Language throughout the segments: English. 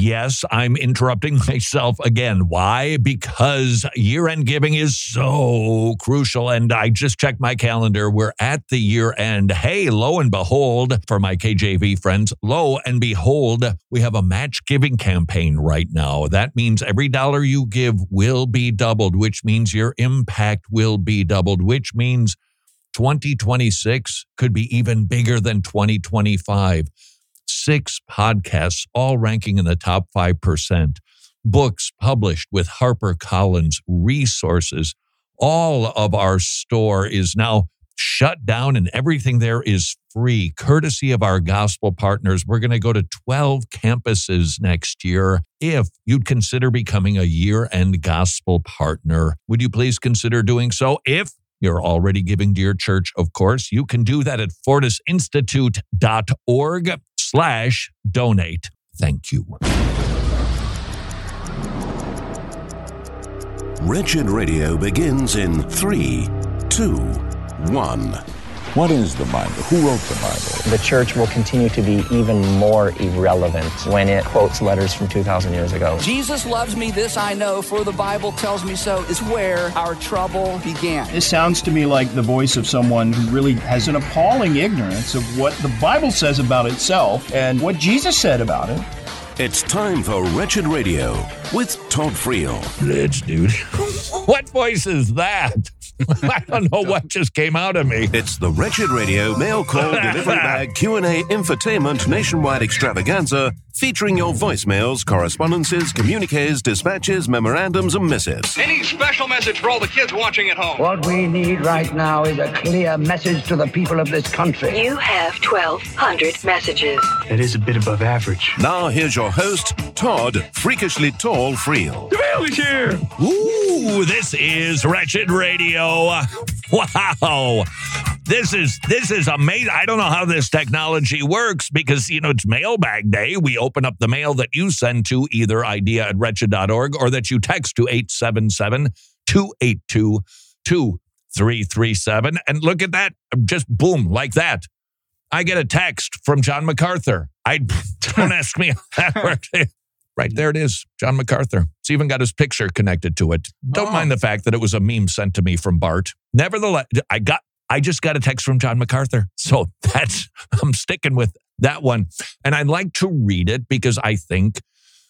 yes, I'm interrupting myself again. Why? Because year-end giving is so crucial, and I just checked my calendar. We're at the year-end. Hey, lo and behold, for my KJV friends, lo and behold, we have a match giving campaign right now. That means every dollar you give will be doubled, which means your impact will be doubled, which means 2026 could be even bigger than 2025. 6 podcasts, all ranking in the top 5%. Books published with HarperCollins, resources. All of our store is now shut down and everything there is free, courtesy of our gospel partners. We're going to go to 12 campuses next year. If you'd consider becoming a year-end gospel partner, would you please consider doing so? If you're already giving to your church, of course, you can do that at fortisinstitute.org/donate. Thank you. Wretched Radio begins in 3, 2, 1. What is the Bible? Who wrote the Bible? The church will continue to be even more irrelevant when it quotes letters from 2,000 years ago. Jesus loves me, this I know, for the Bible tells me so, is where our trouble began. This sounds to me like the voice of someone who really has an appalling ignorance of what the Bible says about itself and what Jesus said about it. It's time for Wretched Radio with Todd Friel. Rich, dude. What voice is that? I don't know what just came out of me. It's the Wretched Radio mail call delivery bag Q&A infotainment nationwide extravaganza featuring your voicemails, correspondences, communiques, dispatches, memorandums, and missives. Any special message for all the kids watching at home? What we need right now is a clear message to the people of this country. You have 1,200 messages. That is a bit above average. Now here's your host, Todd Freakishly Tall Friel. The mail is here. Ooh, this is Wretched Radio. Wow. This is amazing. I don't know how this technology works because, it's mailbag day. We open up the mail that you send to either idea@wretched.org or that you text to 877-282-2337. And look at that. Just boom, like that. I get a text from John MacArthur. Don't ask me how that worked. Right there it is, John MacArthur. It's even got his picture connected to it. Don't mind the fact that it was a meme sent to me from Bart. Nevertheless, I just got a text from John MacArthur. So I'm sticking with that one. And I'd like to read it because I think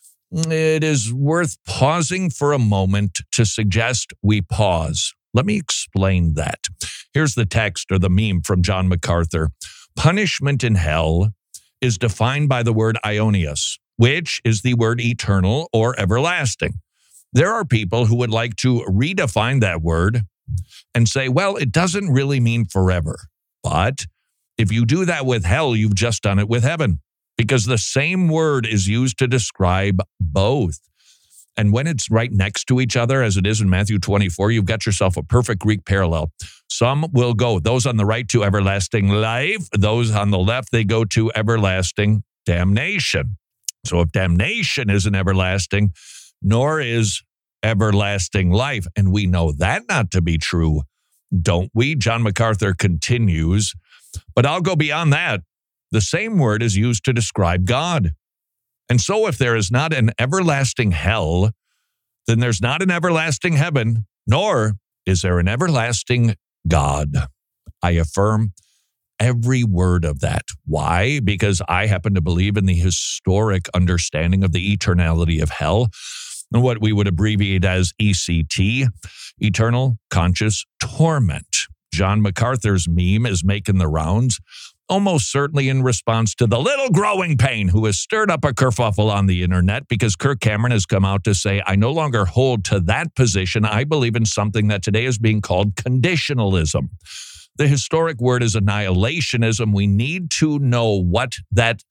it is worth pausing for a moment to suggest we pause. Let me explain that. Here's the text or the meme from John MacArthur. Punishment in hell is defined by the word aionios, which is the word eternal or everlasting. There are people who would like to redefine that word and say, well, it doesn't really mean forever. But if you do that with hell, you've just done it with heaven, because the same word is used to describe both. And when it's right next to each other, as it is in Matthew 24, you've got yourself a perfect Greek parallel. Some will go, those on the right to everlasting life, those on the left, they go to everlasting damnation. So if damnation isn't everlasting, nor is everlasting life. And we know that not to be true, don't we? John MacArthur continues, but I'll go beyond that. The same word is used to describe God. And so if there is not an everlasting hell, then there's not an everlasting heaven, nor is there an everlasting God. I affirm every word of that. Why? Because I happen to believe in the historic understanding of the eternality of hell, and what we would abbreviate as ECT, eternal conscious torment. John MacArthur's meme is making the rounds, almost certainly in response to the little growing pain who has stirred up a kerfuffle on the internet because Kirk Cameron has come out to say, I no longer hold to that position. I believe in something that today is being called conditionalism. The historic word is annihilationism. We need to know what that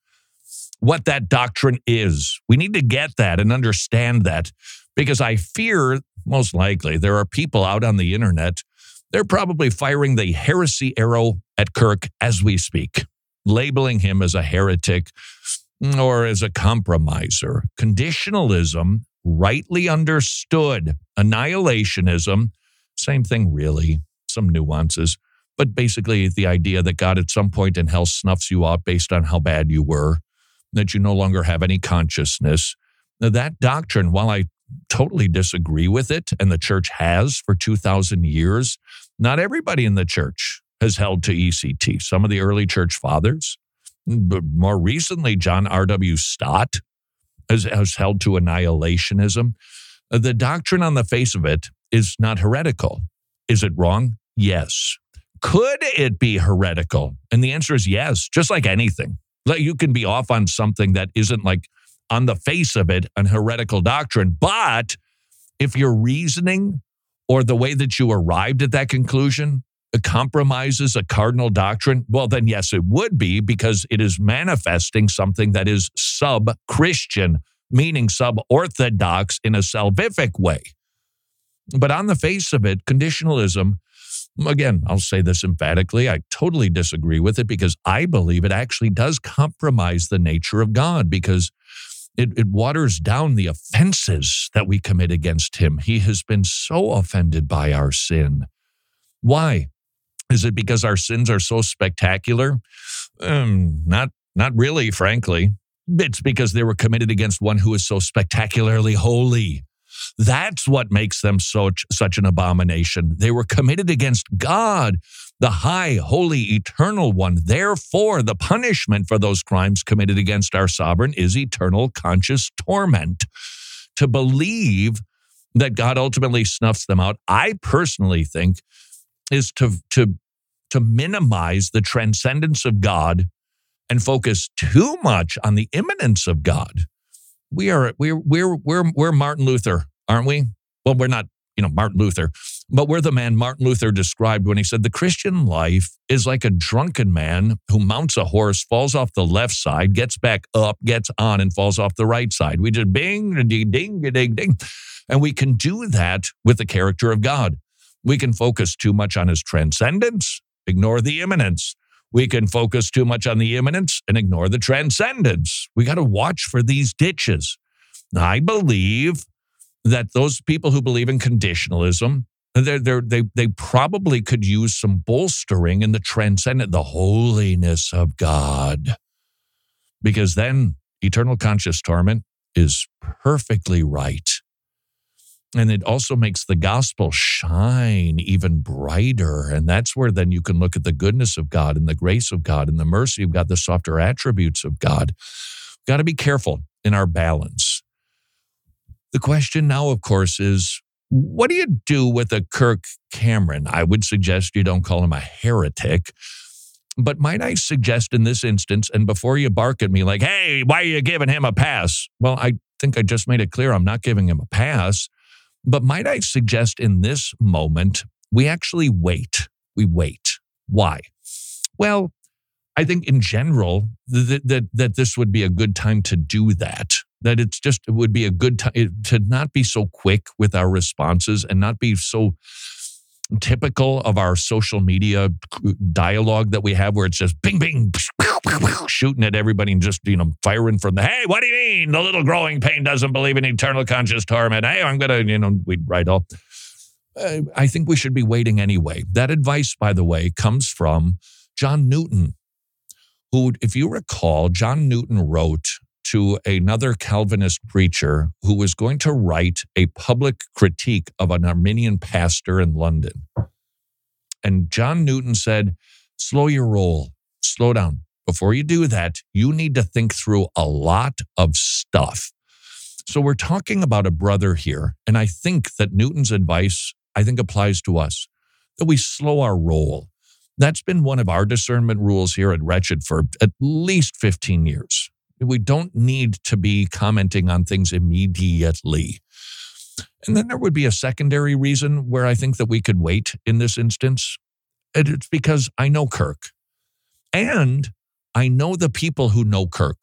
doctrine is. We need to get that and understand that, because I fear most likely there are people out on the internet, they're probably firing the heresy arrow at Kirk as we speak, labeling him as a heretic or as a compromiser. Conditionalism, rightly understood, annihilationism, same thing really, some nuances. But basically the idea that God at some point in hell snuffs you out based on how bad you were, that you no longer have any consciousness, Now, that doctrine, while I totally disagree with it, and the church has for 2,000 years, not everybody in the church has held to ECT. Some of the early church fathers, but more recently, John R.W. Stott has held to annihilationism. The doctrine on the face of it is not heretical. Is it wrong? Yes. Could it be heretical? And the answer is yes, just like anything. Like, you can be off on something that isn't, like, on the face of it, an heretical doctrine. But if your reasoning or the way that you arrived at that conclusion compromises a cardinal doctrine, well, then yes, it would be, because it is manifesting something that is sub-Christian, meaning sub-orthodox in a salvific way. But on the face of it, conditionalism, again, I'll say this emphatically, I totally disagree with it, because I believe it actually does compromise the nature of God, because it waters down the offenses that we commit against him. He has been so offended by our sin. Why? Is it because our sins are so spectacular? Not really, frankly. It's because they were committed against one who is so spectacularly holy. That's what makes them such an abomination. They were committed against God, the high, holy, eternal one. Therefore, the punishment for those crimes committed against our sovereign is eternal conscious torment. To believe that God ultimately snuffs them out, I personally think, is to minimize the transcendence of God and focus too much on the immanence of God. We're Martin Luther, aren't we? Well, we're not, Martin Luther, but we're the man Martin Luther described when he said the Christian life is like a drunken man who mounts a horse, falls off the left side, gets back up, gets on, and falls off the right side. We just bing, ding, ding, ding, ding. And we can do that with the character of God. We can focus too much on his transcendence, ignore the immanence. We can focus too much on the immanence and ignore the transcendence. We got to watch for these ditches. I believe that those people who believe in conditionalism, they probably could use some bolstering in the transcendent, the holiness of God. Because then eternal conscious torment is perfectly right. And it also makes the gospel shine even brighter. And that's where then you can look at the goodness of God and the grace of God and the mercy of God, the softer attributes of God. We've got to be careful in our balance. The question now, of course, is what do you do with a Kirk Cameron? I would suggest you don't call him a heretic. But might I suggest in this instance, and before you bark at me like, hey, why are you giving him a pass? Well, I think I just made it clear I'm not giving him a pass. But might I suggest in this moment, we actually wait. We wait. Why? Well, I think in general that this would be a good time to do that. That it would be a good time to not be so quick with our responses and not be so typical of our social media dialogue that we have where it's just bing, bing, shooting at everybody and just, firing from the, hey, what do you mean? The little growing pain doesn't believe in eternal conscious torment. Hey, I'm going to, we'd write all. I think we should be waiting anyway. That advice, by the way, comes from John Newton, who, if you recall, John Newton wrote to another Calvinist preacher who was going to write a public critique of an Arminian pastor in London. And John Newton said, slow your roll, slow down. Before you do that, you need to think through a lot of stuff. So we're talking about a brother here, and I think that Newton's advice, applies to us, that we slow our roll. That's been one of our discernment rules here at Wretched for at least 15 years. We don't need to be commenting on things immediately. And then there would be a secondary reason where I think that we could wait in this instance. And it's because I know Kirk. And I know the people who know Kirk.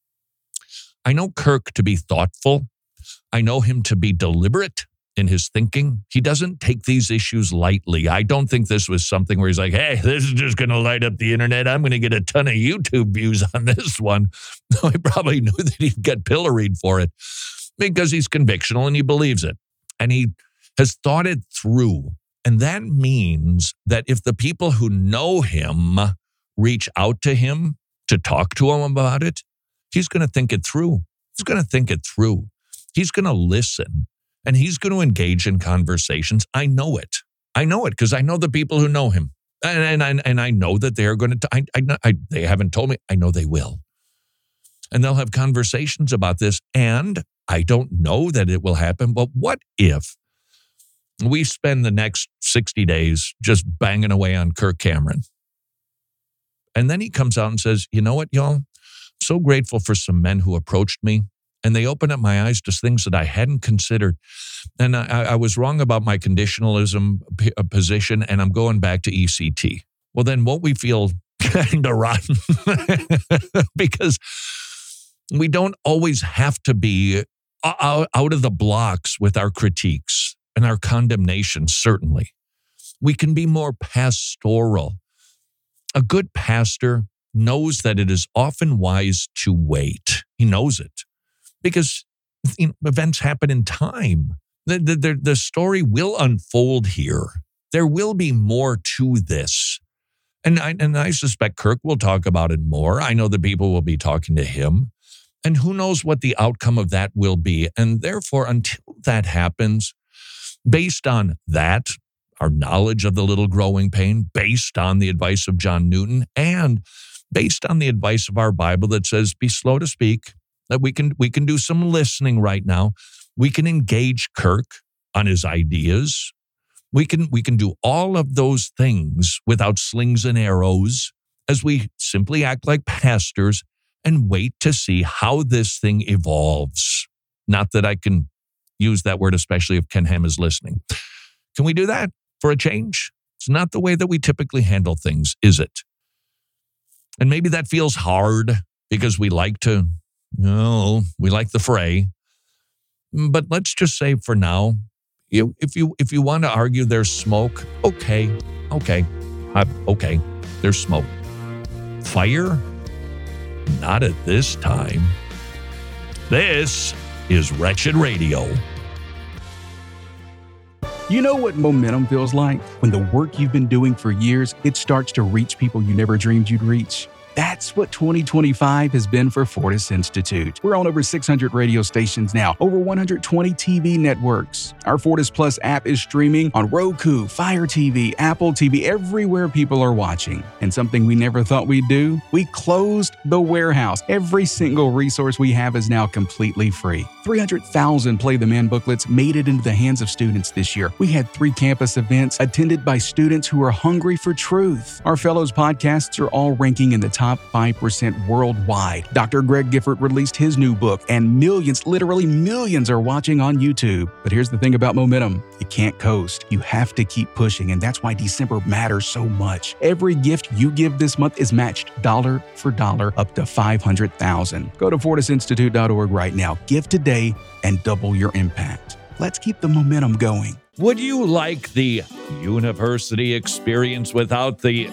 I know Kirk to be thoughtful. I know him to be deliberate in his thinking. He doesn't take these issues lightly. I don't think this was something where he's like, hey, this is just going to light up the internet. I'm going to get a ton of YouTube views on this one. No, he probably knew that he'd get pilloried for it because he's convictional and he believes it. And he has thought it through. And that means that if the people who know him reach out to him to talk to him about it, he's going to think it through. He's going to think it through. He's going to listen, and he's going to engage in conversations. I know it. I know it because I know the people who know him. And I know that they're going to, they haven't told me, I know they will. And they'll have conversations about this. And I don't know that it will happen, but what if we spend the next 60 days just banging away on Kirk Cameron? And then he comes out and says, you know what, y'all? I'm so grateful for some men who approached me, and they opened up my eyes to things that I hadn't considered. And I was wrong about my conditionalism position, and I'm going back to ECT. Well, then won't we feel kind of rotten? Because we don't always have to be out of the blocks with our critiques and our condemnation, certainly. We can be more pastoral. A good pastor knows that it is often wise to wait. He knows it because events happen in time. The story will unfold here. There will be more to this. And I suspect Kirk will talk about it more. I know the people will be talking to him. And who knows what the outcome of that will be. And therefore, until that happens, based on that, our knowledge of the little growing pain, based on the advice of John Newton, and based on the advice of our Bible that says, be slow to speak, that we can do some listening right now. We can engage Kirk on his ideas. We can do all of those things without slings and arrows as we simply act like pastors and wait to see how this thing evolves. Not that I can use that word, especially if Ken Ham is listening. Can we do that for a change? It's not the way that we typically handle things, is it? And maybe that feels hard because we like to, we like the fray. But let's just say for now, if you want to argue there's smoke, okay, there's smoke. Fire? Not at this time. This is Wretched Radio. You know what momentum feels like? When the work you've been doing for years, it starts to reach people you never dreamed you'd reach. That's what 2025 has been for Fortis Institute. We're on over 600 radio stations now, over 120 TV networks. Our Fortis Plus app is streaming on Roku, Fire TV, Apple TV, everywhere people are watching. And something we never thought we'd do? We closed the warehouse. Every single resource we have is now completely free. 300,000 Play the Man booklets made it into the hands of students this year. We had 3 campus events attended by students who are hungry for truth. Our Fellows podcasts are all ranking in the top 5% worldwide. Dr. Greg Gifford released his new book, and millions, literally millions, are watching on YouTube. But here's the thing about momentum. You can't coast. You have to keep pushing, and that's why December matters so much. Every gift you give this month is matched dollar for dollar up to $500,000. Go to fortisinstitute.org right now. Give today and double your impact. Let's keep the momentum going. Would you like the university experience without the,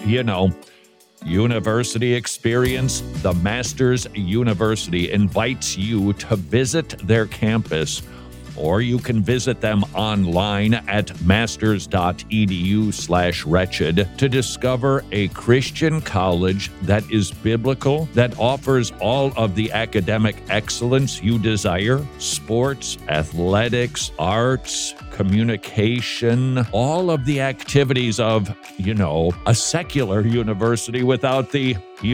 university experience? The Masters University invites you to visit their campus, or you can visit them online at masters.edu/wretched to discover a Christian college that is biblical, that offers all of the academic excellence you desire: sports, athletics, arts, communication, all of the activities of, a secular university without the,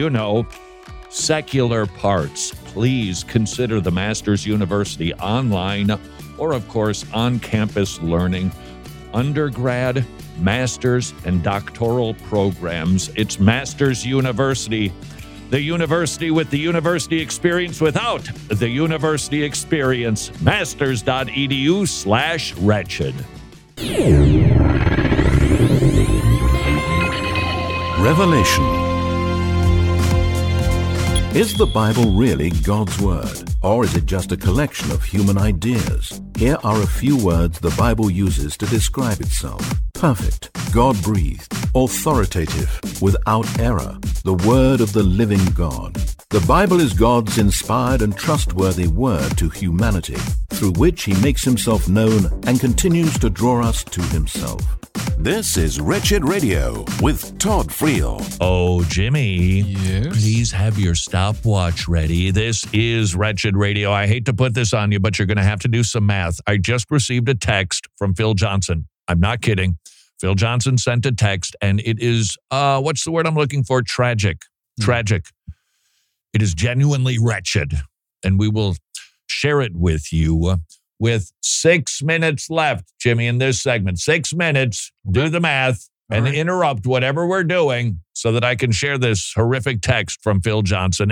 secular parts. Please consider the Masters University online, or of course on-campus learning, undergrad, master's, and doctoral programs. It's Masters University, the university with the university experience without the university experience. Masters.edu/wretched. Revelation. Is the Bible really God's Word, or is it just a collection of human ideas? Here are a few words the Bible uses to describe itself. Perfect, God-breathed, authoritative, without error, the Word of the living God. The Bible is God's inspired and trustworthy word to humanity, through which He makes Himself known and continues to draw us to Himself. This is Wretched Radio with Todd Friel. Oh, Jimmy. Yes? Please have your stopwatch ready. This is Wretched Radio. I hate to put this on you, but you're going to have to do some math. I just received a text from Phil Johnson. I'm not kidding. Phil Johnson sent a text, and it is, what's the word I'm looking for? Tragic. Tragic. It is genuinely wretched, and we will share it with you with 6 minutes left, Jimmy, in this segment. 6 minutes. Do the math and interrupt whatever we're doing so that I can share this horrific text from Phil Johnson.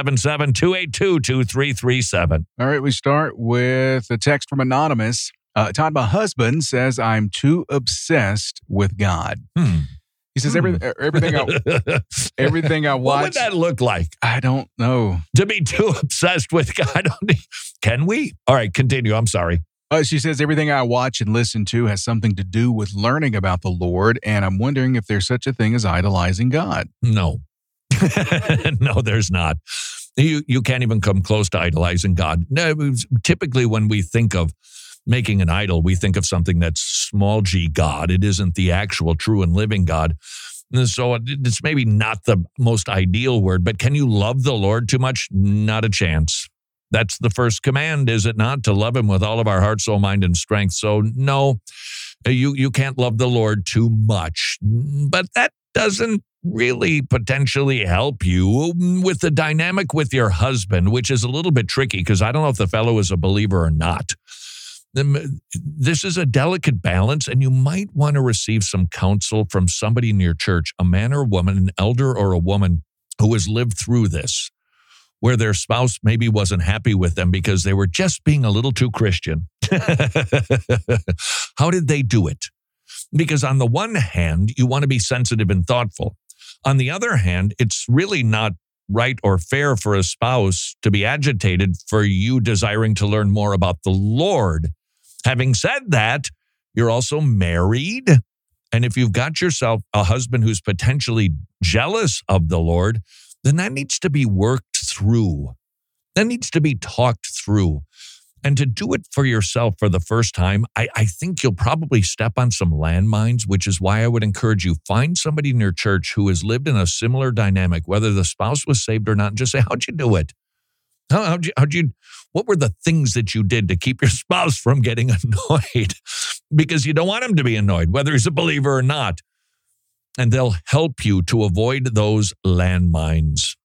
877-282-2337. All right, we start with a text from Anonymous. Todd, my husband says I'm too obsessed with God. He says everything I watch. What would that look like? I don't know. To be too obsessed with God? Can we? All right, continue. I'm sorry. She says everything I watch and listen to has something to do with learning about the Lord, and I'm wondering if there's such a thing as idolizing God. No. No, there's not. You can't even come close to idolizing God. No, typically when we think of making an idol, we think of something that's small g God. It isn't the actual true and living God. And so it's maybe not the most ideal word, but can you love the Lord too much? Not a chance. That's the first command, is it not? To love him with all of our heart, soul, mind, and strength. So no, you can't love the Lord too much. But that doesn't really potentially help you with the dynamic with your husband, which is a little bit tricky because I don't know if the fellow is a believer or not. This is a delicate balance, and you might want to receive some counsel from somebody in your church, a man or a woman, an elder or a woman who has lived through this, where their spouse maybe wasn't happy with them because they were just being a little too Christian. How did they do it? Because on the one hand, you want to be sensitive and thoughtful. On the other hand, it's really not right or fair for a spouse to be agitated for you desiring to learn more about the Lord. Having said that, you're also married. And if you've got yourself a husband who's potentially jealous of the Lord, then that needs to be worked through. That needs to be talked through. And to do it for yourself for the first time, I think you'll probably step on some landmines, which is why I would encourage you, find somebody in your church who has lived in a similar dynamic, whether the spouse was saved or not, and just say, how'd you do it? What were the things that you did to keep your spouse from getting annoyed? Because you don't want him to be annoyed, whether he's a believer or not. And they'll help you to avoid those landmines.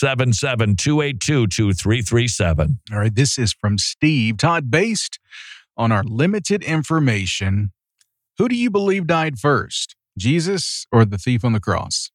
877-282-2337. All right, this is from Steve. Todd, based on our limited information, who do you believe died first, Jesus or the thief on the cross?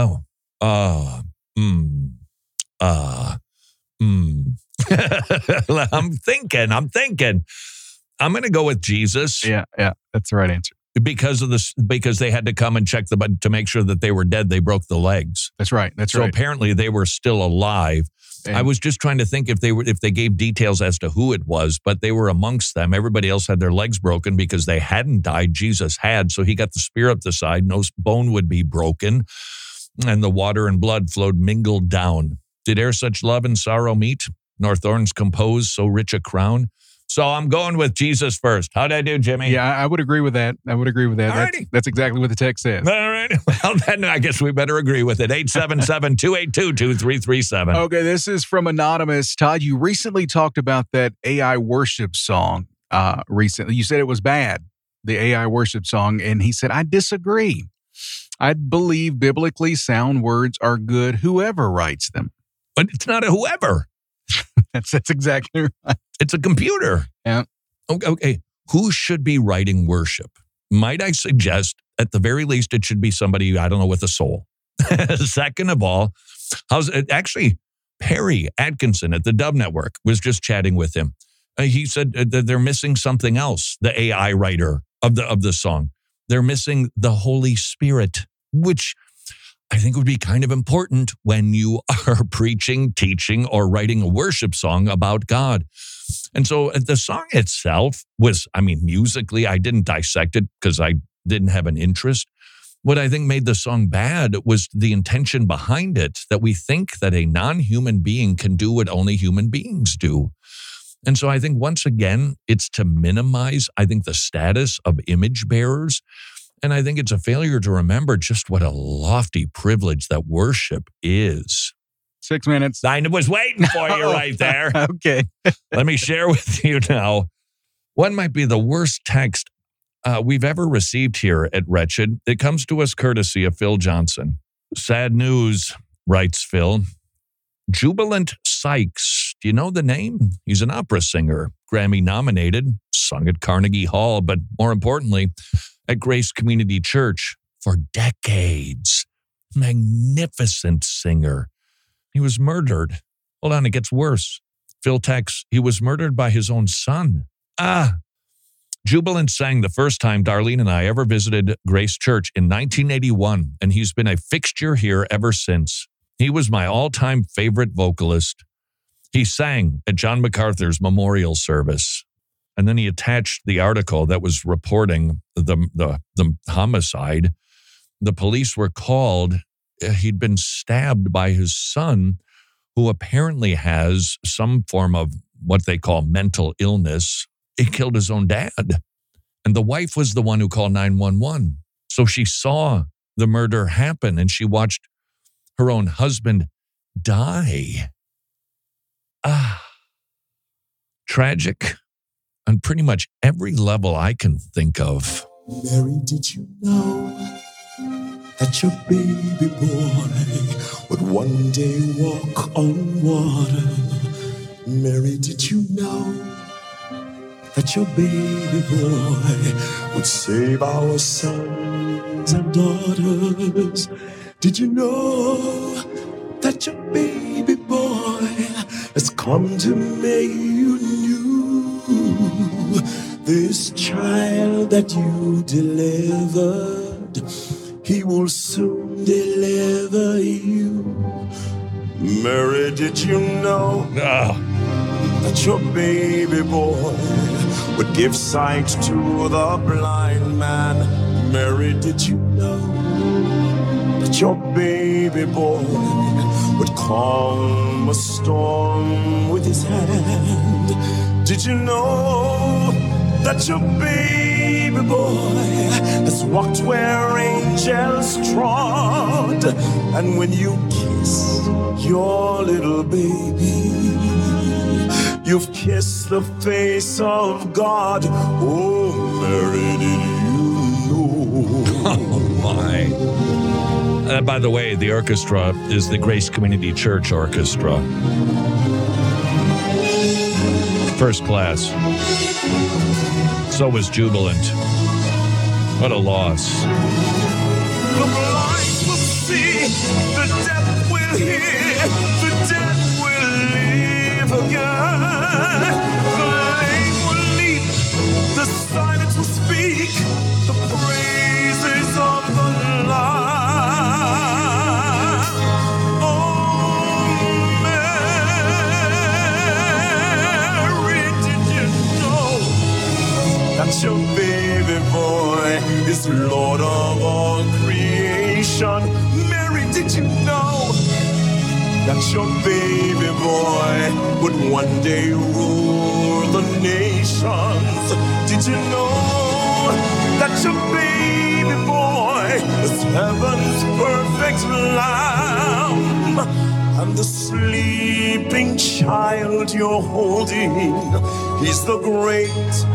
I'm thinking. I'm going to go with Jesus. Yeah, that's the right answer. Because they had to come and check to make sure that they were dead. They broke the legs. That's right. So apparently they were still alive. And I was just trying to think if they gave details as to who it was, but they were amongst them. Everybody else had their legs broken because they hadn't died. Jesus had, so he got the spear up the side. No bone would be broken, and the water and blood flowed mingled down. Did e'er such love and sorrow meet, nor thorns compose so rich a crown? So I'm going with Jesus first. How'd I do, Jimmy? Yeah, I would agree with that. Alrighty. That's exactly what the text says. All right. Well, then I guess we better agree with it. 877-282-2337. Okay, this is from Anonymous. Todd, you recently talked about that AI worship song recently. You said it was bad, the AI worship song, and he said, I disagree. I believe biblically sound words are good, whoever writes them. But it's not a whoever. That's exactly right. It's a computer. Yeah. Okay. Who should be writing worship? Might I suggest, at the very least, it should be somebody, I don't know, with a soul. Second of all, Perry Atkinson at the Dove Network was just chatting with him. He said that they're missing something else, the AI writer of the song. They're missing the Holy Spirit, which I think would be kind of important when you are preaching, teaching, or writing a worship song about God. And so the song itself was, musically, I didn't dissect it because I didn't have an interest. What I think made the song bad was the intention behind it, that we think that a non-human being can do what only human beings do. And so I think, once again, it's to minimize, the status of image bearers. And I think it's a failure to remember just what a lofty privilege that worship is. 6 minutes. I was waiting for you right there. Okay. Let me share with you now. What might be the worst text we've ever received here at Wretched? It comes to us courtesy of Phil Johnson. Sad news, writes Phil. Jubilant Sykes. Do you know the name? He's an opera singer, Grammy nominated, sung at Carnegie Hall, but more importantly, at Grace Community Church for decades. Magnificent singer. He was murdered. Hold on, it gets worse. Phil texts, he was murdered by his own son. Jubilant sang the first time Darlene and I ever visited Grace Church in 1981, and he's been a fixture here ever since. He was my all-time favorite vocalist. He sang at John MacArthur's memorial service, and then he attached the article that was reporting the homicide. The police were called. He'd been stabbed by his son, who apparently has some form of what they call mental illness. He killed his own dad. And the wife was the one who called 911. So she saw the murder happen and she watched her own husband die. Tragic on pretty much every level I can think of. Mary, did you know that your baby boy would one day walk on water? Mary, did you know that your baby boy would save our sons and daughters? Did you know that your baby boy has come to make you new? This child that you delivered, he will soon deliver you. Mary, did you know that your baby boy would give sight to the blind man? Mary, did you know that your baby boy would calm a storm with his hand? Did you know that your baby boy has walked where angels trod? And when you kiss your little baby, you've kissed the face of God. Oh, Mary, did you know? Oh, my. By the way, the orchestra is the Grace Community Church Orchestra. First class. So was Jubilant. What a loss. The blind will see, the deaf will hear, the dead will live again. The lame will leap, the silent will speak, the praises of the Lord. Oh, Mary, did you know that your baby boy is Lord of all creation? Mary, did you know that your baby boy would one day rule the nations? Did you know that your baby boy is heaven's perfect lamb? And the sleeping child you're holding, he's the great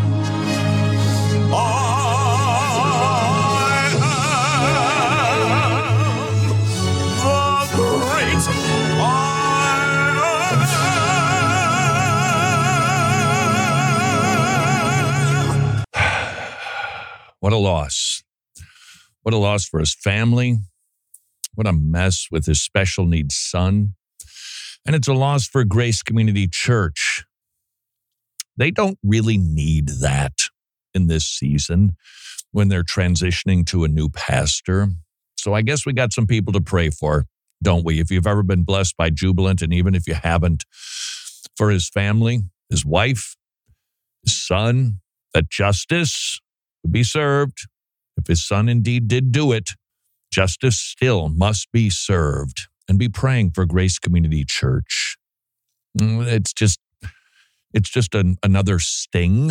What a loss. What a loss for his family. What a mess with his special needs son. And it's a loss for Grace Community Church. They don't really need that in this season when they're transitioning to a new pastor. So I guess we got some people to pray for, don't we? If you've ever been blessed by Jubilant, and even if you haven't, for his family, his wife, his son, that justice would be served. If his son indeed did do it, justice still must be served. And be praying for Grace Community Church. It's just another sting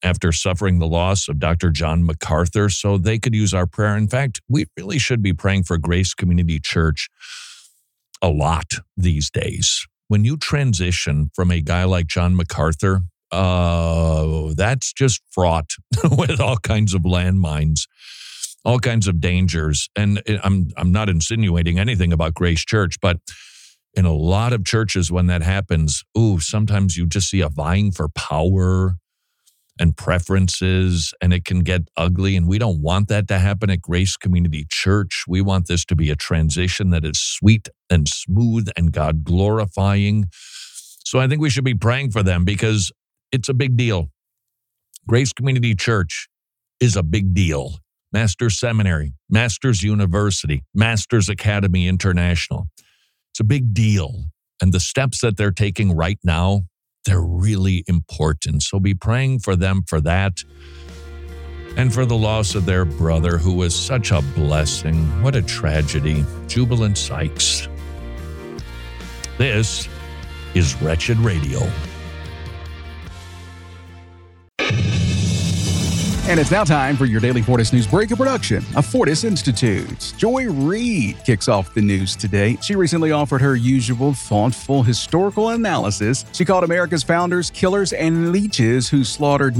after suffering the loss of Dr. John MacArthur, so they could use our prayer. In fact, we really should be praying for Grace Community Church a lot these days. When you transition from a guy like John MacArthur, that's just fraught with all kinds of landmines, all kinds of dangers. And I'm not insinuating anything about Grace Church, but in a lot of churches when that happens, sometimes you just see a vying for power and preferences, and it can get ugly. And we don't want that to happen at Grace Community Church. We want this to be a transition that is sweet and smooth and God glorifying. So I think we should be praying for them because it's a big deal. Grace Community Church is a big deal. Master's Seminary, Master's University, Master's Academy International. It's a big deal. And the steps that they're taking right now, they're really important. So be praying for them for that and for the loss of their brother, who was such a blessing. What a tragedy. Jubilant Sykes. This is Wretched Radio. And it's now time for your daily Fortis News Breaker production of Fortis Institute. Joy Reid kicks off the news today. She recently offered her usual thoughtful historical analysis. She called America's founders killers and leeches who slaughtered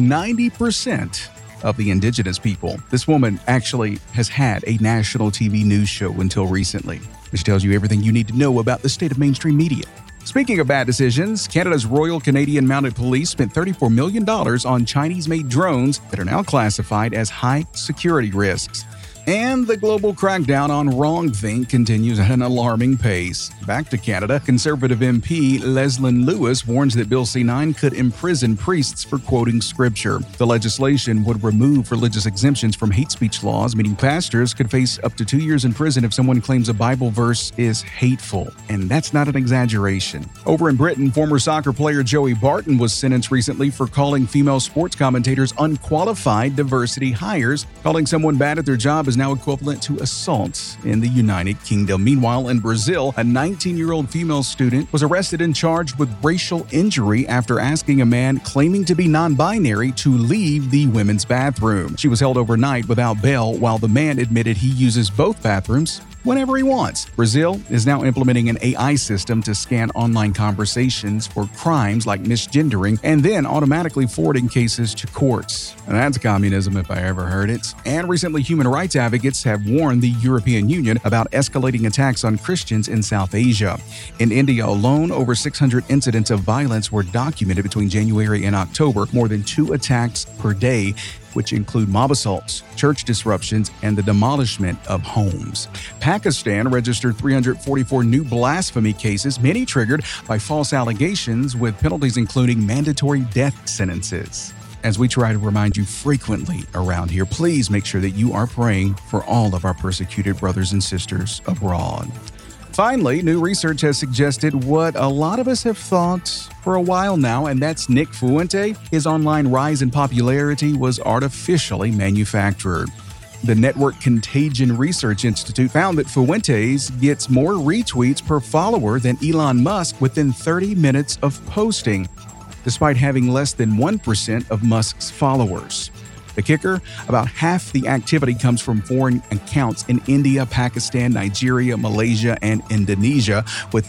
90% of the indigenous people. This woman actually has had a national TV news show until recently, which tells you everything you need to know about the state of mainstream media. Speaking of bad decisions, Canada's Royal Canadian Mounted Police spent $34 million on Chinese-made drones that are now classified as high security risks. And the global crackdown on wrongthink continues at an alarming pace. Back to Canada, Conservative MP Leslyn Lewis warns that Bill C-9 could imprison priests for quoting scripture. The legislation would remove religious exemptions from hate speech laws, meaning pastors could face up to 2 years in prison if someone claims a Bible verse is hateful. And that's not an exaggeration. Over in Britain, former soccer player Joey Barton was sentenced recently for calling female sports commentators unqualified diversity hires. Calling someone bad at their job is now equivalent to assault in the United Kingdom. Meanwhile, in Brazil, a 19-year-old female student was arrested and charged with racial injury after asking a man claiming to be non-binary to leave the women's bathroom. She was held overnight without bail while the man admitted he uses both bathrooms whenever he wants. Brazil is now implementing an AI system to scan online conversations for crimes like misgendering and then automatically forwarding cases to courts. And that's communism if I ever heard it. And recently, human rights advocates have warned the European Union about escalating attacks on Christians in South Asia. In India alone, over 600 incidents of violence were documented between January and October, more than 2 attacks per day, which include mob assaults, church disruptions, and the demolishment of homes. Pakistan registered 344 new blasphemy cases, many triggered by false allegations, with penalties including mandatory death sentences. As we try to remind you frequently around here, please make sure that you are praying for all of our persecuted brothers and sisters abroad. Finally, new research has suggested what a lot of us have thought for a while now, and that's Nick Fuente. His online rise in popularity was artificially manufactured. The Network Contagion Research Institute found that Fuentes gets more retweets per follower than Elon Musk within 30 minutes of posting, despite having less than 1% of Musk's followers. The kicker? About half the activity comes from foreign accounts in India, Pakistan, Nigeria, Malaysia, and Indonesia, with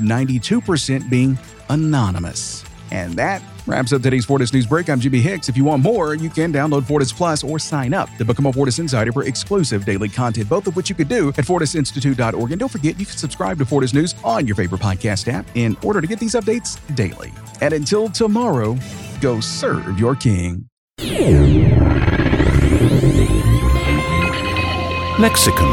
92% being anonymous. And that wraps up today's Fortis News Break. I'm Jimmy Hicks. If you want more, you can download Fortis Plus or sign up to become a Fortis Insider for exclusive daily content, both of which you could do at FortisInstitute.org. And don't forget, you can subscribe to Fortis News on your favorite podcast app in order to get these updates daily. And until tomorrow, go serve your king. Lexicon.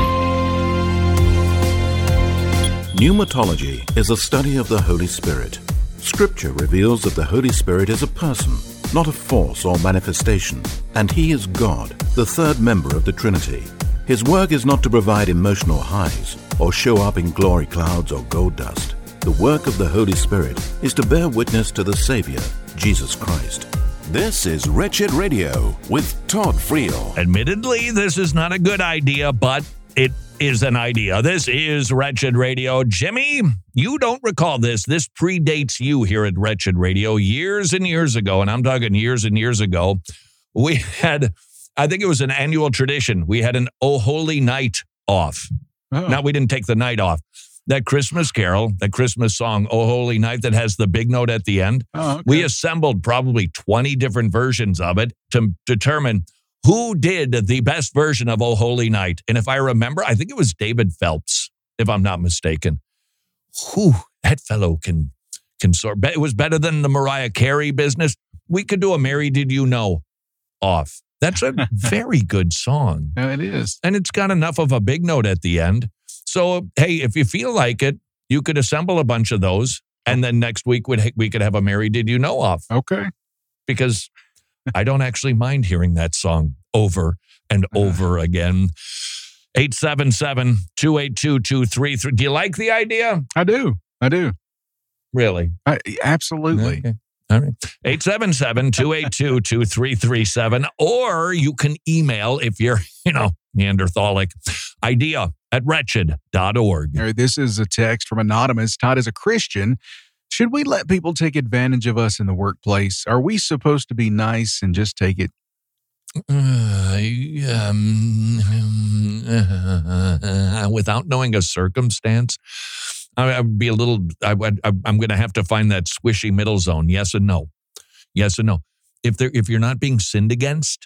Pneumatology is a study of the Holy Spirit. Scripture reveals that the Holy Spirit is a person, not a force or manifestation, and He is God, the third member of the Trinity. His work is not to provide emotional highs or show up in glory clouds or gold dust. The work of the Holy Spirit is to bear witness to the Savior, Jesus Christ. This is Wretched Radio with Todd Friel. Admittedly, this is not a good idea, but it is an idea. This is Wretched Radio. Jimmy, you don't recall this. This predates you here at Wretched Radio years and years ago, and I'm talking years and years ago, we had, I think it was an annual tradition. We had an Oh Holy Night off. Oh. Now, we didn't take the night off. That Christmas carol, that Christmas song, Oh Holy Night, that has the big note at the end. Oh, okay. We assembled probably 20 different versions of it to determine who did the best version of Oh Holy Night. And if I remember, I think it was David Phelps, if I'm not mistaken. Whew, that fellow can sort. It was better than the Mariah Carey business. We could do a Mary Did You Know off. That's a very good song. Yeah, it is. And it's got enough of a big note at the end. So, hey, if you feel like it, you could assemble a bunch of those. And then next week we could have a Mary Did You Know off. Okay. Because I don't actually mind hearing that song over and over again. 877-282-233. Do you like the idea? I do. Really? Absolutely. Okay. All right. 877-282-2337. Or you can email if you're, Neanderthalic, idea@wretched.org. This is a text from Anonymous. Todd, as a Christian, should we let people take advantage of us in the workplace? Are we supposed to be nice and just take it? Without knowing a circumstance, I would be a little, I'm going to have to find that squishy middle zone. Yes and no. Yes and no. If you're not being sinned against,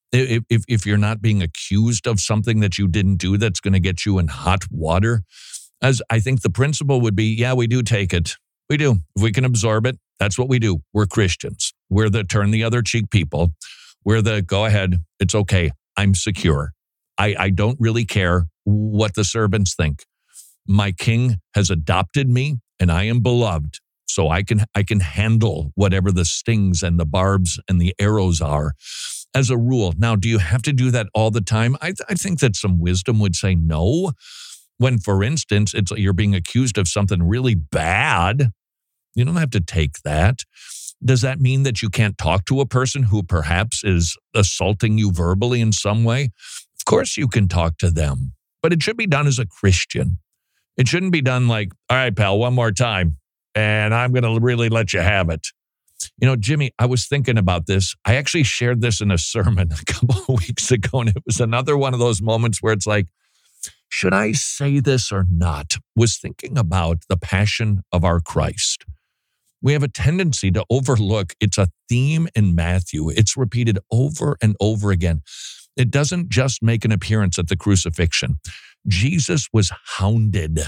if you're not being accused of something that you didn't do that's going to get you in hot water, as I think the principle would be, yeah, we do take it. We do. If we can absorb it, that's what we do. We're Christians. We're the turn the other cheek people. We're the go ahead. It's okay. I'm secure. I don't really care what the servants think. My king has adopted me and I am beloved. So I can handle whatever the stings and the barbs and the arrows are as a rule. Now, do you have to do that all the time? I think that some wisdom would say no. When, for instance, you're being accused of something really bad, you don't have to take that. Does that mean that you can't talk to a person who perhaps is assaulting you verbally in some way? Of course you can talk to them, but it should be done as a Christian. It shouldn't be done like, all right, pal, one more time, and I'm going to really let you have it. Jimmy, I was thinking about this. I actually shared this in a sermon a couple of weeks ago, and it was another one of those moments where it's like, should I say this or not? Was thinking about the passion of our Christ. We have a tendency to overlook. It's a theme in Matthew. It's repeated over and over again. It doesn't just make an appearance at the crucifixion. Jesus was hounded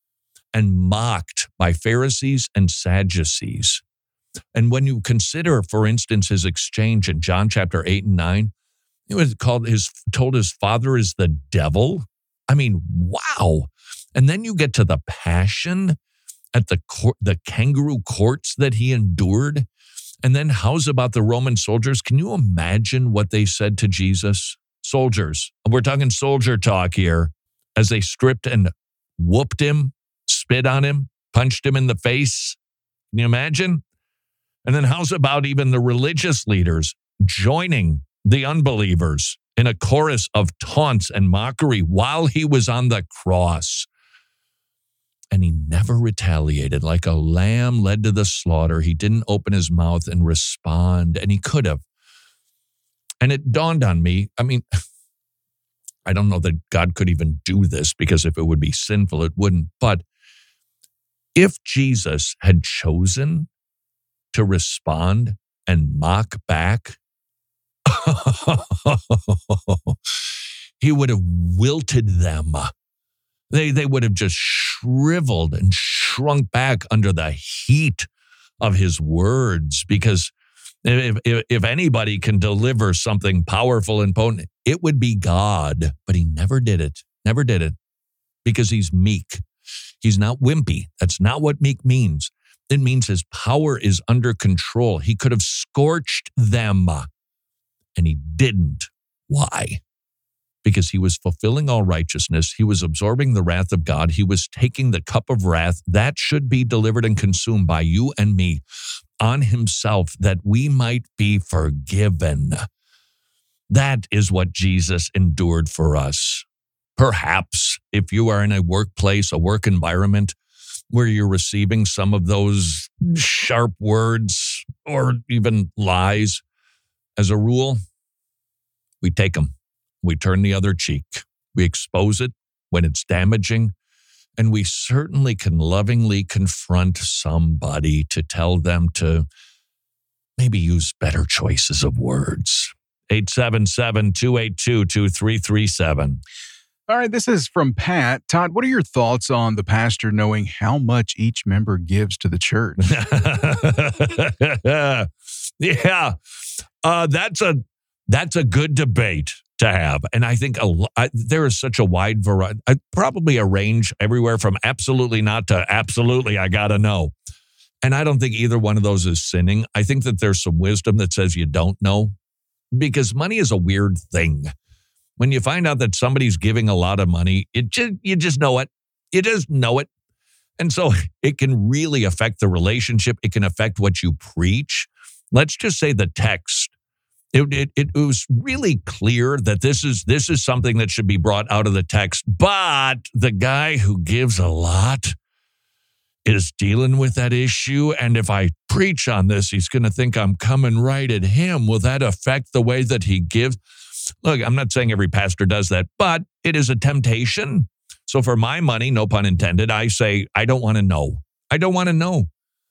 and mocked by Pharisees and Sadducees. And when you consider, for instance, his exchange in John chapter 8 and 9, he was told his father is the devil. I mean, wow. And then you get to the passion at the kangaroo courts that he endured. And then how's about the Roman soldiers? Can you imagine what they said to Jesus? Soldiers, we're talking soldier talk here, as they stripped and whooped him, spit on him, punched him in the face. Can you imagine? And then how's about even the religious leaders joining the unbelievers in a chorus of taunts and mockery while he was on the cross? And he never retaliated. Like a lamb led to the slaughter, he didn't open his mouth and respond, and he could have. And it dawned on me, I mean, I don't know that God could even do this, because if it would be sinful, it wouldn't. But if Jesus had chosen to respond and mock back, he would have wilted them. They would have just shriveled and shrunk back under the heat of his words, because if anybody can deliver something powerful and potent, it would be God. But he never did it, because he's meek. He's not wimpy. That's not what meek means. It means his power is under control. He could have scorched them, and he didn't. Why? Because he was fulfilling all righteousness. He was absorbing the wrath of God. He was taking the cup of wrath that should be delivered and consumed by you and me on himself, that we might be forgiven. That is what Jesus endured for us. Perhaps if you are in a workplace, a work environment where you're receiving some of those sharp words or even lies, as a rule, We take them. We turn the other cheek. We expose it when it's damaging. And we certainly can lovingly confront somebody to tell them to maybe use better choices of words. 877-282-2337. All right, this is from Pat. Todd, what are your thoughts on the pastor knowing how much each member gives to the church? Yeah, that's a good debate to have. And I think there is such a wide variety, probably a range everywhere from absolutely not to absolutely I got to know. And I don't think either one of those is sinning. I think that there's some wisdom that says you don't know, because money is a weird thing. When you find out that somebody's giving a lot of money, you just know it. You just know it. And so it can really affect the relationship. It can affect what you preach. Let's just say the text. It was really clear that this is something that should be brought out of the text. But the guy who gives a lot is dealing with that issue. And if I preach on this, he's going to think I'm coming right at him. Will that affect the way that he gives? Look, I'm not saying every pastor does that, but it is a temptation. So for my money, no pun intended, I say, I don't want to know. I don't want to know.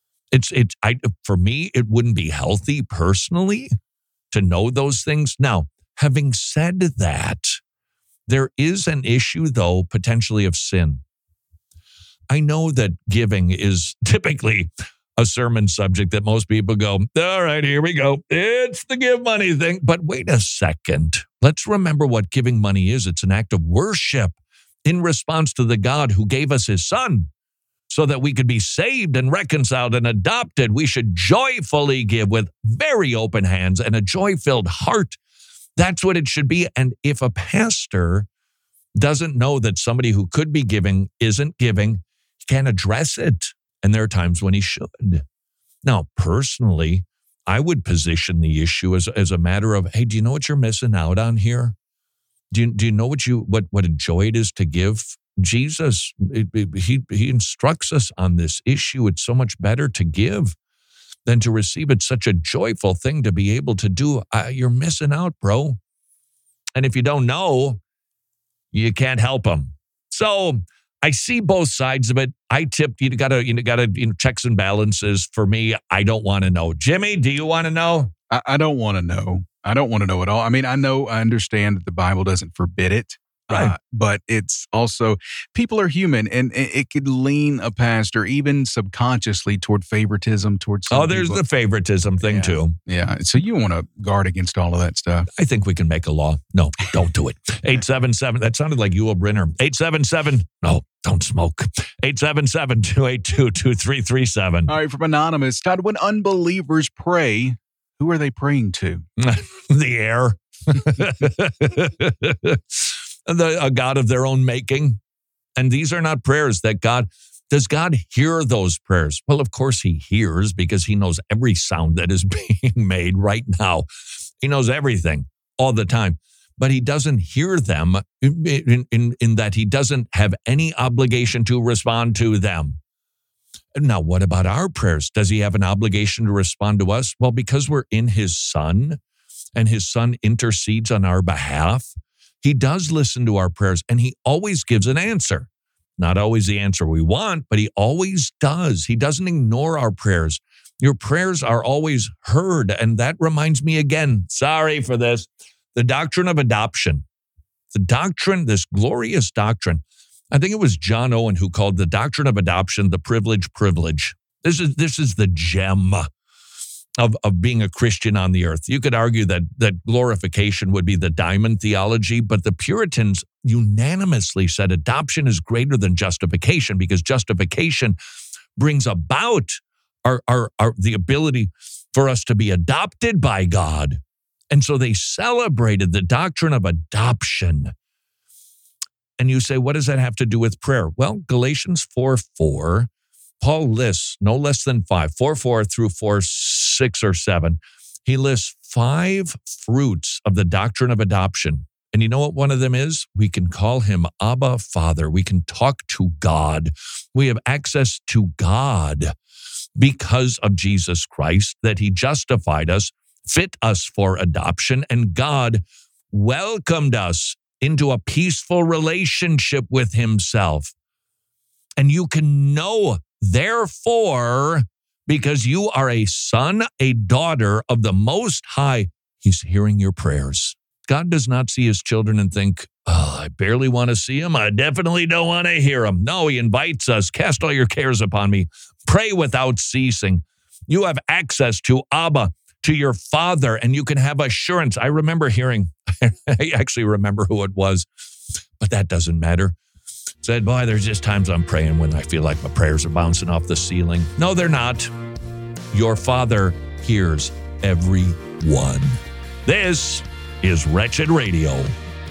For me, it wouldn't be healthy personally to know those things. Now, having said that, there is an issue, though, potentially of sin. I know that giving is typically a sermon subject that most people go, all right, here we go. It's the give money thing. But wait a second. Let's remember what giving money is. It's an act of worship in response to the God who gave us his son so that we could be saved and reconciled and adopted. We should joyfully give with very open hands and a joy-filled heart. That's what it should be. And if a pastor doesn't know that somebody who could be giving isn't giving, he can't address it. And there are times when he should. Now, personally, I would position the issue as a matter of, hey, do you know what you're missing out on here? Do you know what a joy it is to give? Jesus, he instructs us on this issue. It's so much better to give than to receive. It's such a joyful thing to be able to do. You're missing out, bro. And if you don't know, you can't help them. So I see both sides of it. I tip you gotta checks and balances. For me, I don't want to know. Jimmy, do you want to know? I don't want to know. I don't want to know at all. I mean, I understand that the Bible doesn't forbid it. Right. But it's also, people are human, and it could lean a pastor even subconsciously toward favoritism towards some there's people. The favoritism thing too. Yeah. So you want to guard against all of that stuff. I think we can make a law. No, don't do it. 877, that sounded like Yul Brynner. 877, no, don't smoke. 877-282-2337. All right, from Anonymous, Todd, when unbelievers pray, who are they praying to? The air. A God of their own making. And these are not prayers that does God hear those prayers? Well, of course he hears, because he knows every sound that is being made right now. He knows everything all the time, but he doesn't hear them in that he doesn't have any obligation to respond to them. Now, what about our prayers? Does he have an obligation to respond to us? Well, because we're in his son and his son intercedes on our behalf, he does listen to our prayers, and he always gives an answer. Not always the answer we want, but he always does. He doesn't ignore our prayers. Your prayers are always heard. And that reminds me again, sorry for this, the doctrine of adoption. The doctrine, this glorious doctrine. I think it was John Owen who called the doctrine of adoption the privilege. This is the gem of being a Christian on the earth. You could argue that glorification would be the diamond theology, but the Puritans unanimously said adoption is greater than justification, because justification brings about the ability for us to be adopted by God. And so they celebrated the doctrine of adoption. And you say, what does that have to do with prayer? Well, Galatians 4:4, Paul lists no less than 4:4 through 4:6 or 7. He lists 5 fruits of the doctrine of adoption. And you know what one of them is? We can call him Abba, Father. We can talk to God. We have access to God because of Jesus Christ, that he justified us, fit us for adoption, and God welcomed us into a peaceful relationship with himself. And you can know, therefore, because you are a son, a daughter of the Most High, he's hearing your prayers. God does not see his children and think, oh, I barely want to see him. I definitely don't want to hear him. No, he invites us. Cast all your cares upon me. Pray without ceasing. You have access to Abba, to your Father, and you can have assurance. I remember hearing, I actually remember who it was, but that doesn't matter. Said, boy, there's just times I'm praying when I feel like my prayers are bouncing off the ceiling. No, they're not. Your Father hears every one. This is Wretched Radio.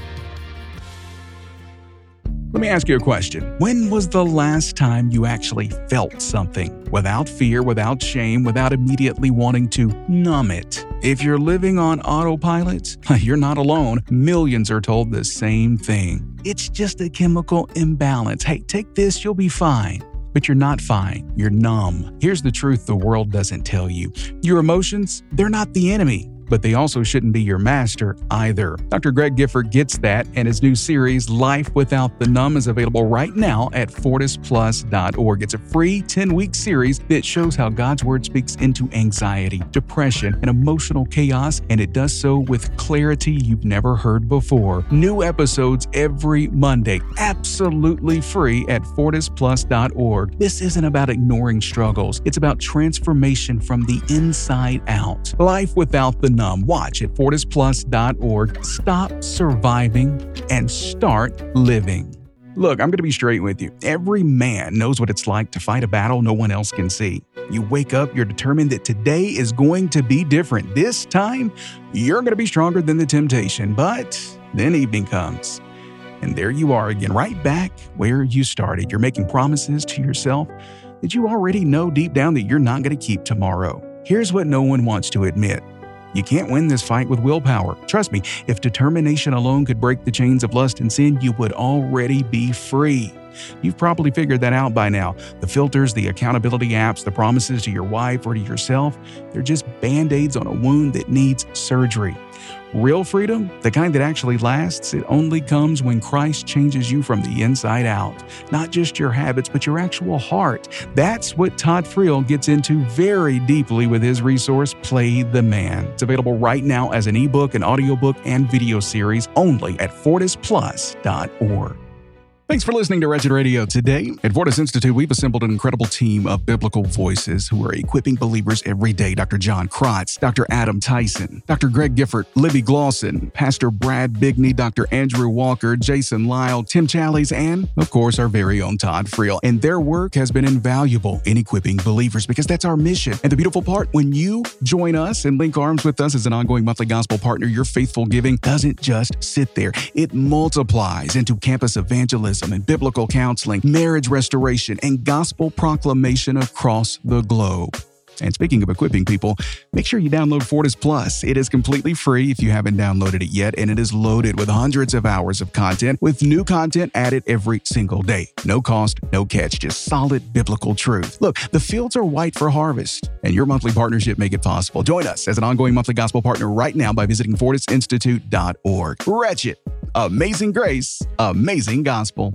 Let me ask you a question. When was the last time you actually felt something without fear, without shame, without immediately wanting to numb it? If you're living on autopilot, you're not alone. Millions are told the same thing. It's just a chemical imbalance. Hey, take this, you'll be fine. But you're not fine. You're numb. Here's the truth the world doesn't tell you. Your emotions, they're not the enemy, but they also shouldn't be your master either. Dr. Greg Gifford gets that, and his new series, Life Without the Numb, is available right now at FortisPlus.org. It's a free 10-week series that shows how God's Word speaks into anxiety, depression, and emotional chaos, and it does so with clarity you've never heard before. New episodes every Monday, absolutely free at FortisPlus.org. This isn't about ignoring struggles. It's about transformation from the inside out. Life Without the Numb. Watch at FortisPlus.org. Stop surviving and start living. Look, I'm going to be straight with you. Every man knows what it's like to fight a battle no one else can see. You wake up, you're determined that today is going to be different. This time, you're going to be stronger than the temptation. But then evening comes, and there you are again, right back where you started. You're making promises to yourself that you already know deep down that you're not going to keep tomorrow. Here's what no one wants to admit. You can't win this fight with willpower. Trust me, if determination alone could break the chains of lust and sin, you would already be free. You've probably figured that out by now. The filters, the accountability apps, the promises to your wife or to yourself, they're just band-aids on a wound that needs surgery. Real freedom, the kind that actually lasts, it only comes when Christ changes you from the inside out. Not just your habits, but your actual heart. That's what Todd Friel gets into very deeply with his resource, Play the Man. It's available right now as an ebook, an audiobook, and video series only at FortisPlus.org. Thanks for listening to Wretched Radio. Today, at Fortis Institute, we've assembled an incredible team of biblical voices who are equipping believers every day. Dr. John Krotz, Dr. Adam Tyson, Dr. Greg Gifford, Libby Glosson, Pastor Brad Bigney, Dr. Andrew Walker, Jason Lyle, Tim Challies, and, of course, our very own Todd Friel. And their work has been invaluable in equipping believers because that's our mission. And the beautiful part, when you join us and link arms with us as an ongoing monthly gospel partner, your faithful giving doesn't just sit there. It multiplies into campus evangelism and biblical counseling, marriage restoration, and gospel proclamation across the globe. And speaking of equipping people, make sure you download Fortis Plus. It is completely free if you haven't downloaded it yet, and it is loaded with hundreds of hours of content, with new content added every single day. No cost, no catch, just solid biblical truth. Look, the fields are white for harvest, and your monthly partnership make it possible. Join us as an ongoing monthly gospel partner right now by visiting FortisInstitute.org. Wretched, amazing grace, amazing gospel.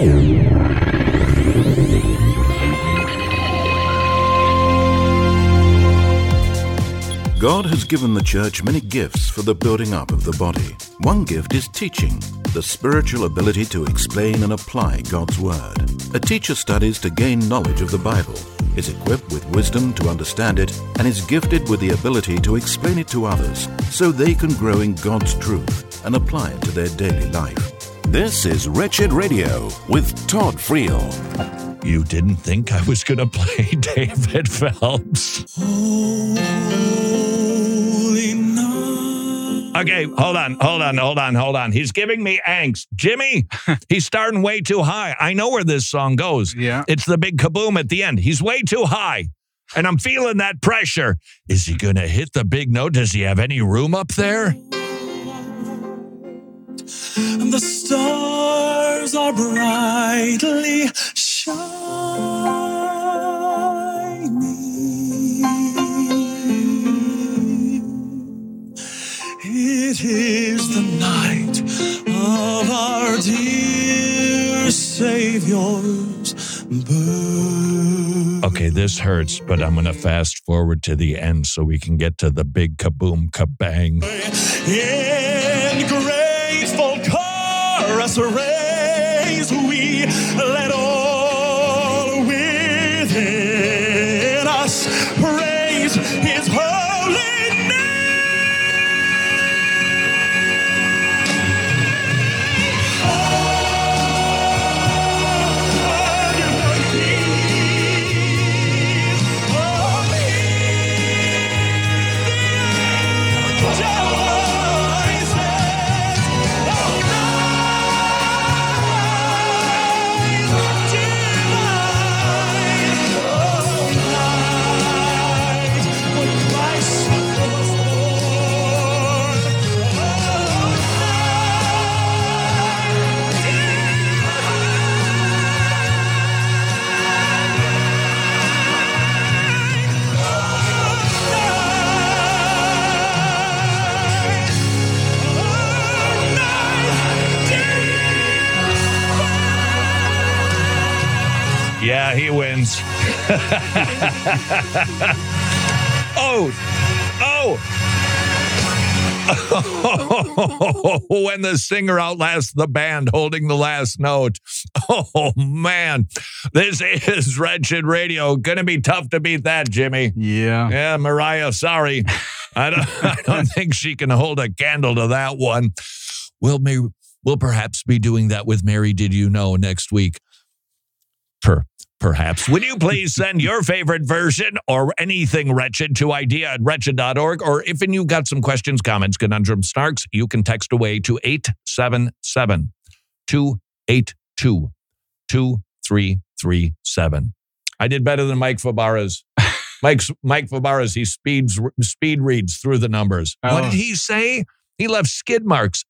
God has given the church many gifts for the building up of the body. One gift is teaching, the spiritual ability to explain and apply God's Word. A teacher studies to gain knowledge of the Bible, is equipped with wisdom to understand it, and is gifted with the ability to explain it to others so they can grow in God's truth and apply it to their daily life. This is Wretched Radio with Todd Friel. You didn't think I was going to play David Phelps? Okay, hold on. He's giving me angst. Jimmy, he's starting way too high. I know where this song goes. Yeah. It's the big kaboom at the end. He's way too high, and I'm feeling that pressure. Is he going to hit the big note? Does he have any room up there? The stars are brightly shining. It is the night of our dear Savior's birth. Okay, this hurts, but I'm going to fast forward to the end so we can get to the big kaboom kabang. In grateful chorus raise we let all within us praise his holy name. Yeah, he wins. When the singer outlasts the band holding the last note. Oh, man. This is Wretched Radio. Gonna be tough to beat that, Jimmy. Yeah. Yeah, Mariah, sorry. I don't think she can hold a candle to that one. We'll perhaps be doing that with Mary Did You Know next week. Perhaps. Would you please send your favorite version or anything Wretched to idea@wretched.org? Or if you've got some questions, comments, conundrum, snarks, you can text away to 877-282-2337. I did better than Mike Fabarez. Mike Fabarez, he speed reads through the numbers. Oh. What did he say? He left skid marks.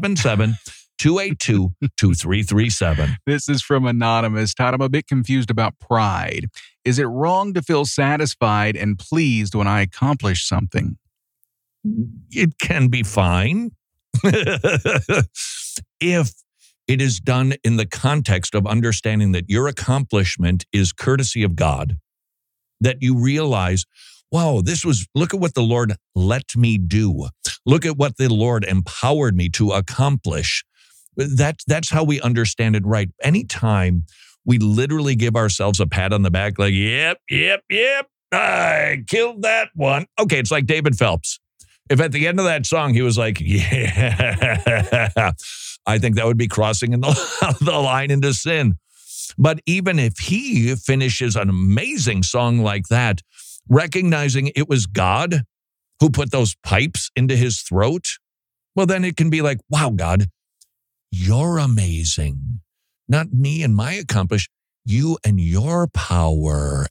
877-282-2337. This is from Anonymous. Todd, I'm a bit confused about pride. Is it wrong to feel satisfied and pleased when I accomplish something? It can be fine. If it is done in the context of understanding that your accomplishment is courtesy of God, that you realize, wow, look at what the Lord let me do. Look at what the Lord empowered me to accomplish. That's how we understand it right. Anytime we literally give ourselves a pat on the back, like, yep, I killed that one. Okay, it's like David Phelps. If at the end of that song, he was like, yeah, I think that would be crossing the line into sin. But even if he finishes an amazing song like that, recognizing it was God who put those pipes into his throat, well, then it can be like, wow, God, you're amazing. Not me and my accomplishment, you and your power.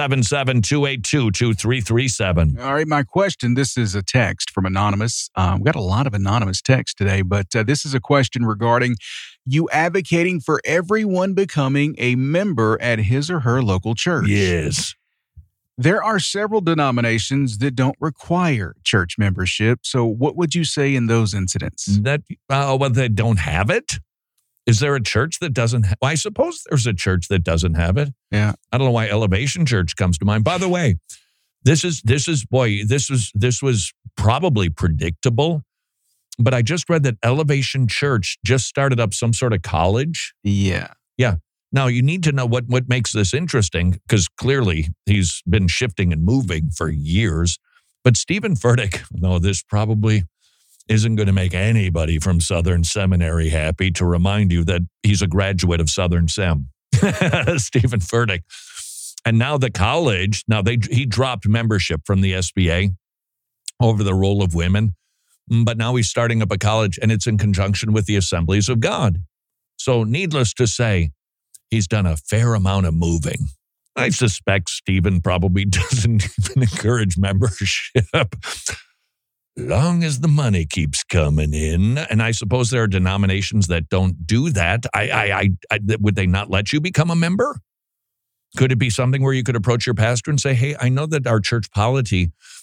877-282-2337. All right, my question, this is a text from Anonymous. We've got a lot of anonymous texts today, but this is a question regarding you advocating for everyone becoming a member at his or her local church. Yes. There are several denominations that don't require church membership. So what would you say in those incidents? They don't have it? Is there a church that doesn't have? Well, I suppose there's a church that doesn't have it. Yeah. I don't know why Elevation Church comes to mind. By the way, this was probably predictable, but I just read that Elevation Church just started up some sort of college. Yeah. Yeah. Now, you need to know what makes this interesting, because clearly he's been shifting and moving for years. But Stephen Furtick, though this probably isn't going to make anybody from Southern Seminary happy, to remind you that he's a graduate of Southern Sem, Stephen Furtick. And now the college, he dropped membership from the SBA over the role of women, but now he's starting up a college, and it's in conjunction with the Assemblies of God. So needless to say, he's done a fair amount of moving. I suspect Stephen probably doesn't even encourage membership, long as the money keeps coming in. And I suppose there are denominations that don't do that. Would they not let you become a member? Could it be something where you could approach your pastor and say, hey, I know that our church polity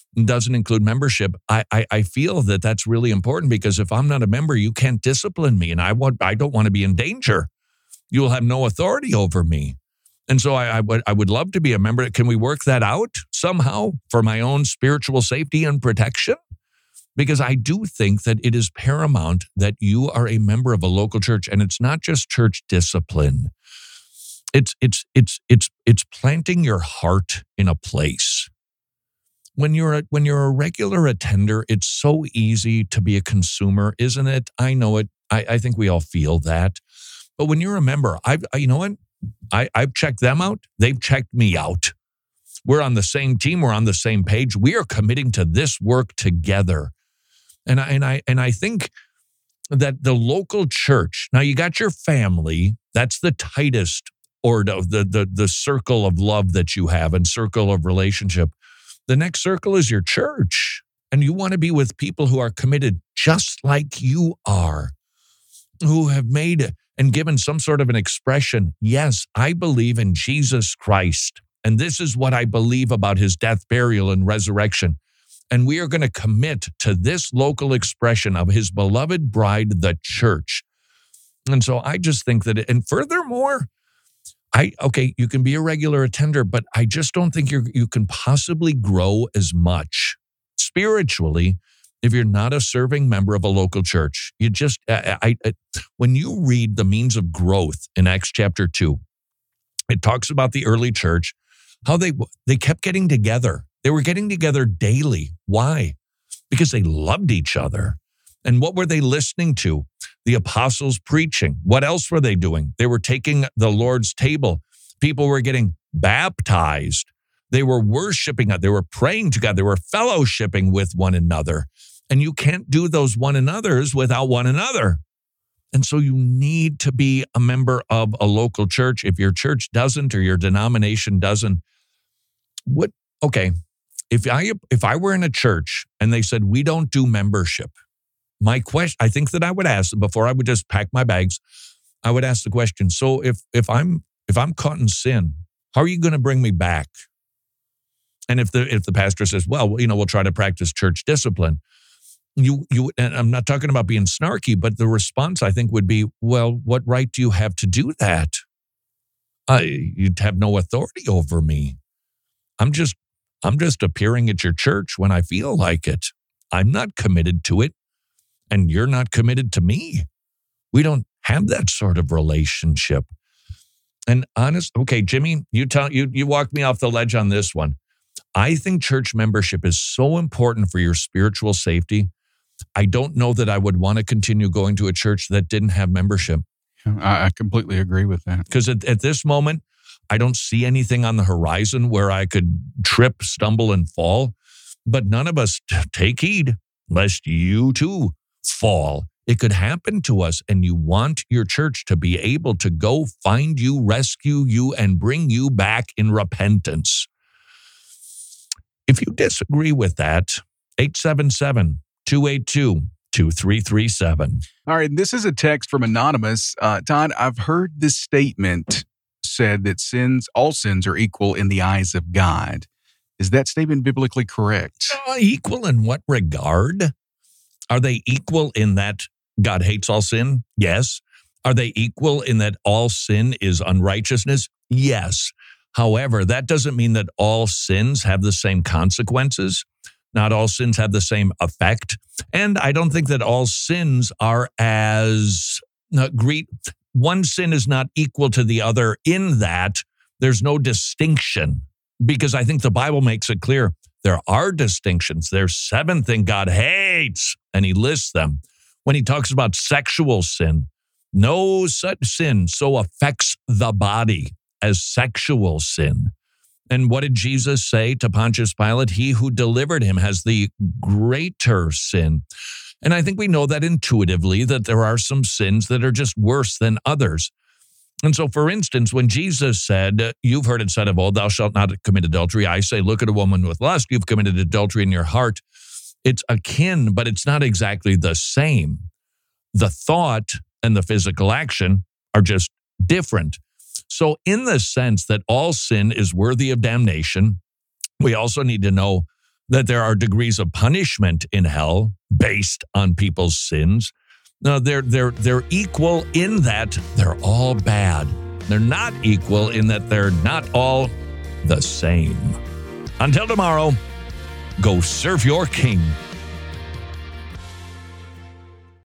doesn't include membership, I feel that that's really important, because if I'm not a member, you can't discipline me, and I don't want to be in danger. You'll have no authority over me. And so I would love to be a member. Can we work that out somehow for my own spiritual safety and protection? Because I do think that it is paramount that you are a member of a local church, and it's not just church discipline. It's planting your heart in a place. When you're a regular attender, it's so easy to be a consumer, isn't it? I know it. I think we all feel that. But when you're a member, you know what? I've checked them out. They've checked me out. We're on the same team. We're on the same page. We are committing to this work together. And I think that the local church, now you got your family, that's the tightest, or the circle of love that you have and circle of relationship. The next circle is your church. And you want to be with people who are committed just like you are, who have made and given some sort of an expression. Yes, I believe in Jesus Christ, and this is what I believe about his death, burial, and resurrection. And we are going to commit to this local expression of his beloved bride, the church. And so I just think that, and furthermore, you can be a regular attender, but I just don't think you can possibly grow as much spiritually if you're not a serving member of a local church. You just, when you read the means of growth in Acts chapter 2, it talks about the early church, how they kept getting together. They were getting together daily. Why? Because they loved each other. And what were they listening to? The apostles preaching. What else were they doing? They were taking the Lord's table. People were getting baptized. They were worshiping God. They were praying to God. They were fellowshipping with one another. And you can't do those one another's without one another. And so you need to be a member of a local church. If your church doesn't, or your denomination doesn't, if I were in a church and they said, we don't do membership, my question, I think that I would ask, before I would just pack my bags, I would ask the question, so if I'm caught in sin, how are you going to bring me back? And if the pastor says, well, we'll try to practice church discipline, and I'm not talking about being snarky, but the response I think would be, well, what right do you have to do that? You'd have no authority over me. I'm just appearing at your church when I feel like it. I'm not committed to it, and you're not committed to me. We don't have that sort of relationship. And Jimmy, you walked me off the ledge on this one. I think church membership is so important for your spiritual safety. I don't know that I would want to continue going to a church that didn't have membership. I completely agree with that. Because at this moment, I don't see anything on the horizon where I could trip, stumble, and fall. But none of us take heed, lest you too fall. It could happen to us, and you want your church to be able to go find you, rescue you, and bring you back in repentance. If you disagree with that, 877-282-2337. All right, this is a text from Anonymous. Todd, I've heard this statement said that all sins are equal in the eyes of God. Is that statement biblically correct? Equal in what regard? Are they equal in that God hates all sin? Yes. Are they equal in that all sin is unrighteousness? Yes. However, that doesn't mean that all sins have the same consequences. Not all sins have the same effect. And I don't think that all sins are as great. One sin is not equal to the other in that there's no distinction, because I think the Bible makes it clear there are distinctions. There's 7 things God hates, and he lists them. When he talks about sexual sin, no such sin so affects the body as sexual sin. And what did Jesus say to Pontius Pilate? He who delivered him has the greater sin. And I think we know that intuitively, that there are some sins that are just worse than others. And so, for instance, when Jesus said, you've heard it said of old, thou shalt not commit adultery. I say, look at a woman with lust, you've committed adultery in your heart. It's akin, but it's not exactly the same. The thought and the physical action are just different. So in the sense that all sin is worthy of damnation, we also need to know that there are degrees of punishment in hell based on people's sins. No, they're equal in that they're all bad. They're not equal in that they're not all the same. Until tomorrow, go serve your king.